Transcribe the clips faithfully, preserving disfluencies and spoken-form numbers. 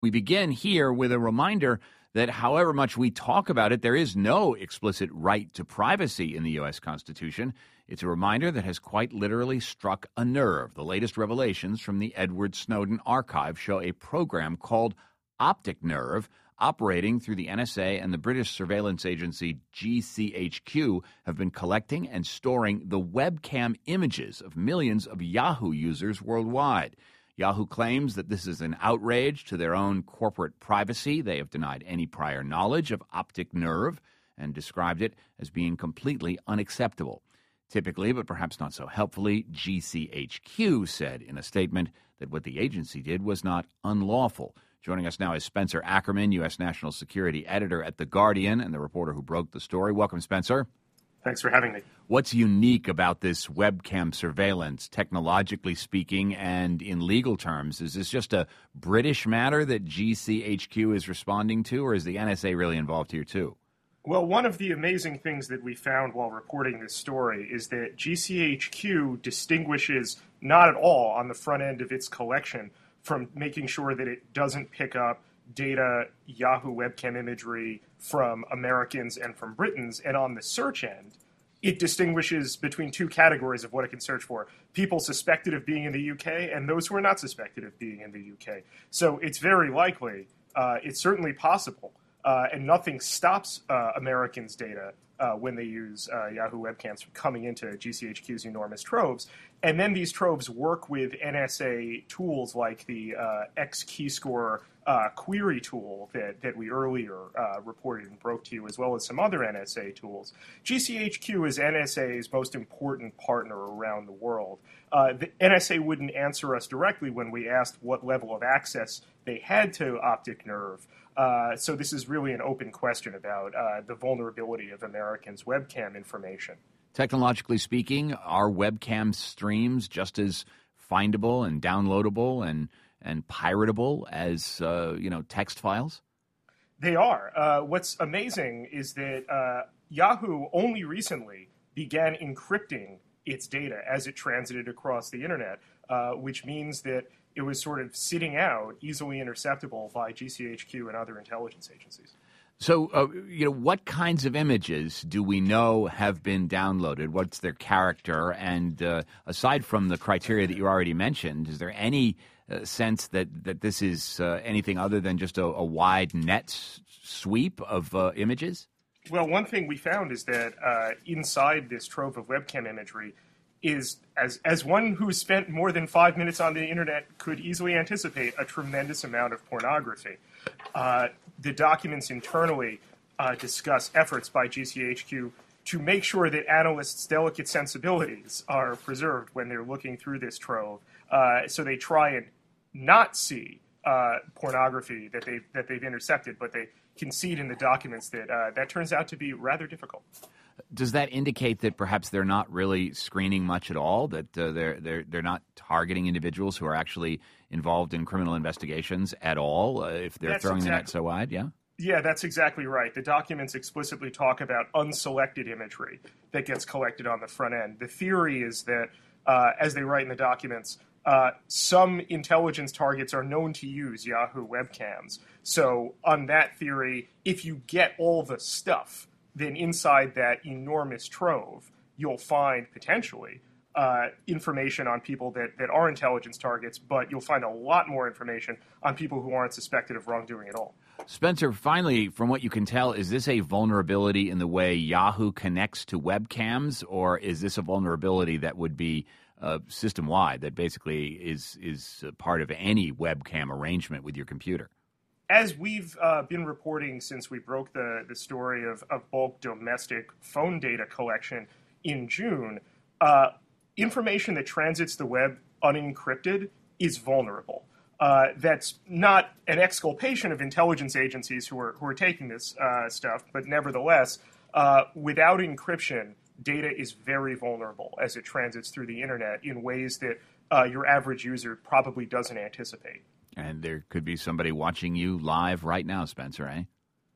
We begin here with a reminder that however much we talk about it, there is no explicit right to privacy in the U S. Constitution. It's a reminder that has quite literally struck a nerve. The latest revelations from the Edward Snowden archive show a program called Optic Nerve, operating through the N S A and the British surveillance agency G C H Q, have been collecting and storing the webcam images of millions of Yahoo users worldwide. Yahoo claims that this is an outrage to their own corporate privacy. They have denied any prior knowledge of Optic Nerve and described it as being completely unacceptable. Typically, but perhaps not so helpfully, G C H Q said in a statement that what the agency did was not unlawful. Joining us now is Spencer Ackerman, U S. National Security Editor at The Guardian and the reporter who broke the story. Welcome, Spencer. Thanks for having me. What's unique about this webcam surveillance, technologically speaking, and in legal terms? Is this just a British matter that G C H Q is responding to, or is the N S A really involved here too? Well, one of the amazing things that we found while reporting this story is that G C H Q distinguishes not at all on the front end of its collection from making sure that it doesn't pick up data, Yahoo webcam imagery from Americans and from Britons. And on the search end, it distinguishes between two categories of what it can search for. People suspected of being in the U K and those who are not suspected of being in the U K. So it's very likely, uh, it's certainly possible, uh, and nothing stops uh, Americans' data uh, when they use uh, Yahoo webcams from coming into G C H Q's enormous troves. And then these troves work with N S A tools like the uh, X-Keyscore uh, query tool that, that we earlier uh, reported and broke to you, as well as some other N S A tools. G C H Q is N S A's most important partner around the world. Uh, the N S A wouldn't answer us directly when we asked what level of access they had to Optic Nerve. Uh, so this is really an open question about uh, the vulnerability of Americans' webcam information. Technologically speaking, are webcam streams just as findable and downloadable and and piratable as uh, you know text files? They are. Uh, what's amazing is that uh, Yahoo only recently began encrypting its data as it transited across the internet, uh, which means that it was sort of sitting out, easily interceptable by G C H Q and other intelligence agencies. So, uh, you know, what kinds of images do we know have been downloaded? What's their character? And uh, aside from the criteria that you already mentioned, is there any uh, sense that, that this is uh, anything other than just a, a wide net s- sweep of uh, images? Well, one thing we found is that uh, inside this trove of webcam imagery is, as as one who spent more than five minutes on the internet could easily anticipate, a tremendous amount of pornography. Uh, the documents internally uh, discuss efforts by G C H Q to make sure that analysts' delicate sensibilities are preserved when they're looking through this trove. Uh, so they try and not see uh, pornography that they've, that they've intercepted, but they concede in the documents that uh, that turns out to be rather difficult. Does that indicate that perhaps they're not really screening much at all, that uh, they're they're they're not targeting individuals who are actually involved in criminal investigations at all, uh, if they're That's throwing exactly, the net so wide? Yeah? Yeah, that's exactly right. The documents explicitly talk about unselected imagery that gets collected on the front end. The theory is that, uh, as they write in the documents, uh, some intelligence targets are known to use Yahoo webcams. So on that theory, if you get all the stuff, then inside that enormous trove, you'll find potentially uh, information on people that, that are intelligence targets, but you'll find a lot more information on people who aren't suspected of wrongdoing at all. Spencer, finally, from what you can tell, is this a vulnerability in the way Yahoo connects to webcams, or is this a vulnerability that would be uh, system-wide, that basically is, is part of any webcam arrangement with your computer? As we've uh, been reporting since we broke the, the story of, of bulk domestic phone data collection in June, uh, information that transits the web unencrypted is vulnerable. Uh, that's not an exculpation of intelligence agencies who are who are taking this uh, stuff, but nevertheless, uh, without encryption, data is very vulnerable as it transits through the internet in ways that uh, your average user probably doesn't anticipate. And there could be somebody watching you live right now, Spencer, eh?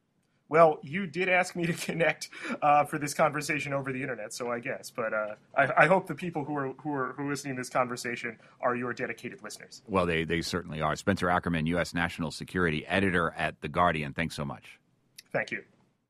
Well, you did ask me to connect uh, for this conversation over the internet, so I guess. But uh, I, I hope the people who are who are who are listening to this conversation are your dedicated listeners. Well, they they certainly are. Spencer Ackerman, U S national security editor at The Guardian. Thanks so much. Thank you.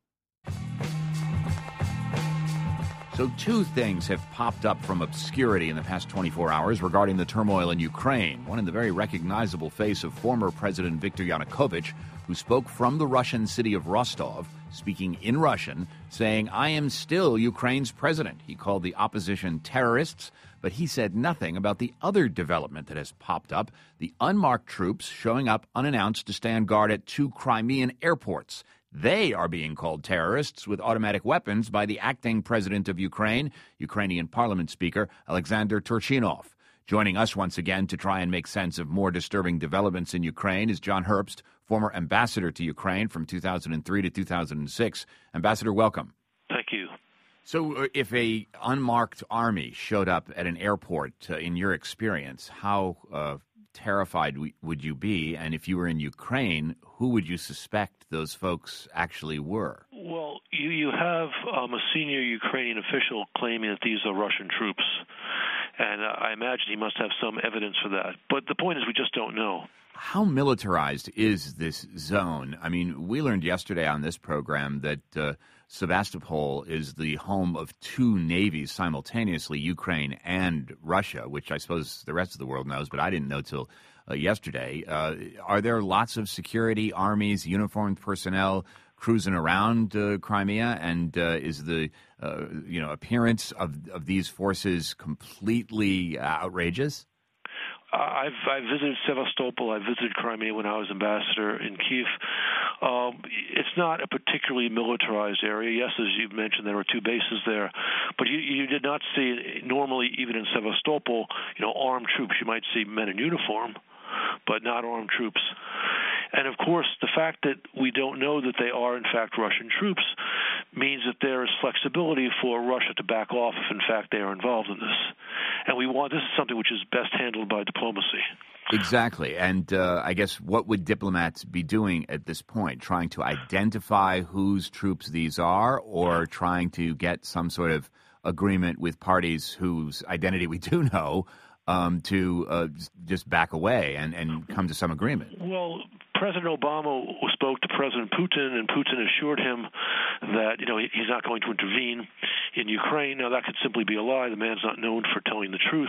So two things have popped up from obscurity in the past twenty-four hours regarding the turmoil in Ukraine. One in the very recognizable face of former President Viktor Yanukovych, who spoke from the Russian city of Rostov, speaking in Russian, saying, "I am still Ukraine's president." He called the opposition terrorists, but he said nothing about the other development that has popped up, the unmarked troops showing up unannounced to stand guard at two Crimean airports. They are being called terrorists with automatic weapons by the acting president of Ukraine, Ukrainian parliament speaker Alexander Turchinov. Joining us once again to try and make sense of more disturbing developments in Ukraine is John Herbst, former ambassador to Ukraine from two thousand three to two thousand six. Ambassador, welcome. Thank you. So uh, if a unmarked army showed up at an airport, uh, in your experience, how uh, terrified w- would you be? And if you were in Ukraine, who would you suspect those folks actually were? Well, you, you have um, a senior Ukrainian official claiming that these are Russian troops. And uh, I imagine he must have some evidence for that. But the point is we just don't know. How militarized is this zone? I mean, we learned yesterday on this program that uh, Sevastopol is the home of two navies simultaneously, Ukraine and Russia, which I suppose the rest of the world knows, but I didn't know till uh, yesterday. Uh, are there lots of security, armies, uniformed personnel cruising around uh, Crimea? And uh, is the uh, you know appearance of, of these forces completely outrageous? I've, I've visited Sevastopol. I visited Crimea when I was ambassador in Kyiv. Um, it's not a particularly militarized area. Yes, as you mentioned, there were two bases there, but you, you did not see normally, even in Sevastopol, you know, armed troops. You might see men in uniform, but not armed troops. And, of course, the fact that we don't know that they are, in fact, Russian troops means that there is flexibility for Russia to back off if, in fact, they are involved in this. And we want this is something which is best handled by diplomacy. Exactly. And uh, I guess what would diplomats be doing at this point? Trying to identify whose troops these are, or trying to get some sort of agreement with parties whose identity we do know um, to uh, just back away and, and come to some agreement? Well, President Obama spoke to President Putin, and Putin assured him that, you know, he's not going to intervene in Ukraine. Now, that could simply be a lie. The man's not known for telling the truth.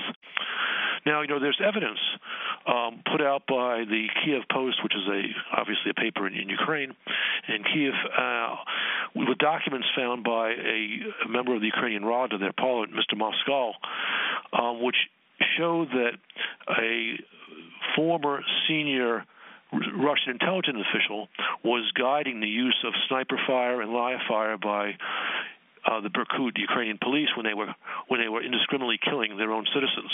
Now, you know, there's evidence um, put out by the Kiev Post, which is a obviously a paper in, in Ukraine, in Kiev, uh, with documents found by a, a member of the Ukrainian Rada, their parliament, Mister Moskal, um, which show that a former senior Russian intelligence official was guiding the use of sniper fire and live fire by uh, the Berkut Ukrainian police when they were when they were indiscriminately killing their own citizens.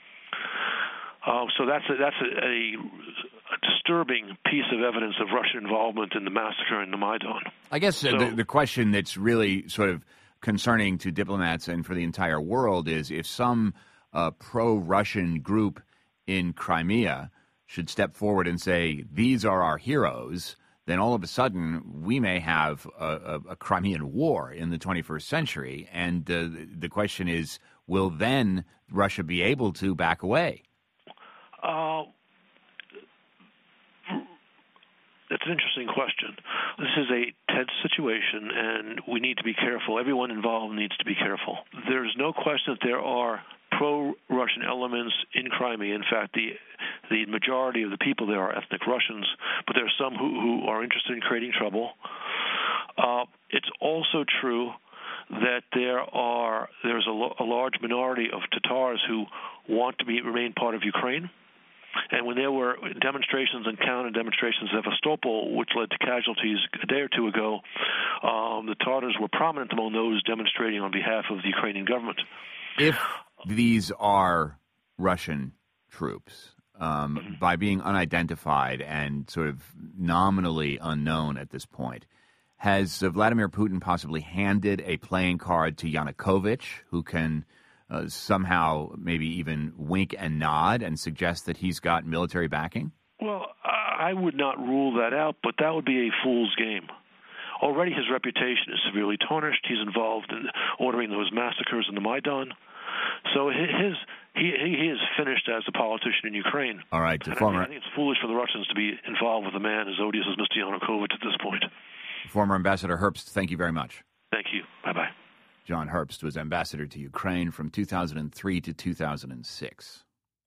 Uh, so that's a, that's a, a, a disturbing piece of evidence of Russian involvement in the massacre in the Maidan. I guess uh, so, the, the question that's really sort of concerning to diplomats and for the entire world is if some uh, pro-Russian group in Crimea should step forward and say, these are our heroes, then all of a sudden we may have a, a, a Crimean war in the twenty-first century. And uh, the question is, will then Russia be able to back away? Uh, that's an interesting question. This is a tense situation, and we need to be careful. Everyone involved needs to be careful. There's no question that there are pro-Russian elements in Crimea. In fact, the the majority of the people there are ethnic Russians, but there are some who, who are interested in creating trouble. Uh, it's also true that there are there's a, lo- a large minority of Tatars who want to be remain part of Ukraine. And when there were demonstrations and counter-demonstrations in Sevastopol, which led to casualties a day or two ago, um, the Tatars were prominent among those demonstrating on behalf of the Ukrainian government. If these are Russian troops, um, mm-hmm. by being unidentified and sort of nominally unknown at this point, has uh, Vladimir Putin possibly handed a playing card to Yanukovych, who can uh, somehow maybe even wink and nod and suggest that he's got military backing? Well, I would not rule that out, but that would be a fool's game. already his reputation is severely tarnished. He's involved in ordering those massacres in the Maidan. So his he he is finished as a politician in Ukraine. All right, And former. I, I think it's foolish for the Russians to be involved with a man as odious as Mister Yanukovych at this point. Former Ambassador Herbst, thank you very much. Thank you. Bye-bye. John Herbst was ambassador to Ukraine from two thousand three to two thousand six.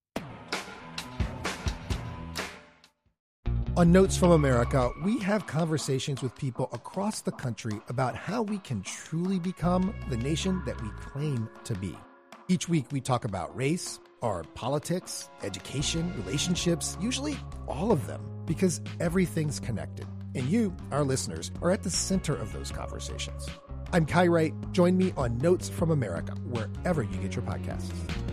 On Notes from America, we have conversations with people across the country about how we can truly become the nation that we claim to be. Each week we talk about race, our politics, education, relationships, usually all of them, because everything's connected. And you, our listeners, are at the center of those conversations. I'm Kai Wright. Join me on Notes from America, wherever you get your podcasts.